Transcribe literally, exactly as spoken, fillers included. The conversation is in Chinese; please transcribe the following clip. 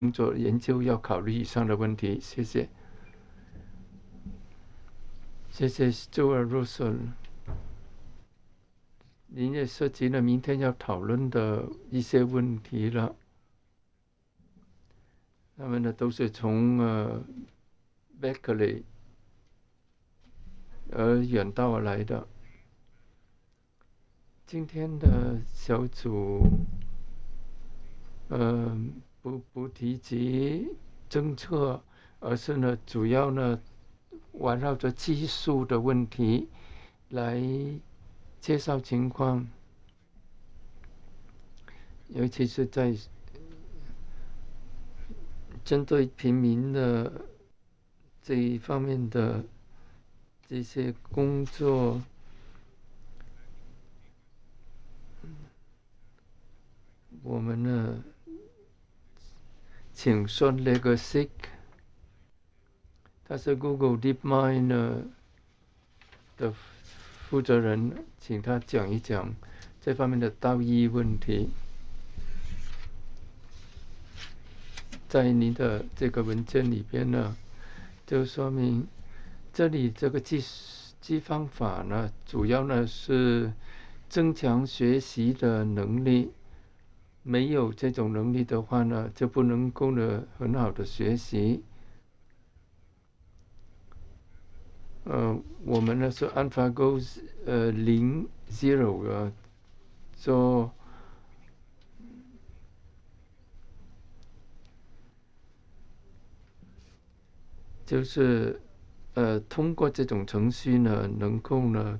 工作研究要考虑以上的问题。谢谢。谢谢 Stuart Russell。您也涉及了明天要讨论的一些问题了。他们呢都是从呃 Berkeley 而远道而来的。今天的小组呃不不提及政策，而是呢主要呢围绕着技术的问题来介绍情况，尤其是在针对平民的这一方面的这些工作。我们呢请 Sean Legozik， 他是 Google DeepMind 的负责人，请他讲一讲这方面的道义问题。在您的这个文件里边呢，就说明这里这个计计方法呢，主要呢是增强学习的能力。没有这种能力的话呢，就不能够呢很好的学习。呃，我们呢是 AlphaGo 呃零 zero 呃做就是呃通过这种程序呢，能够呢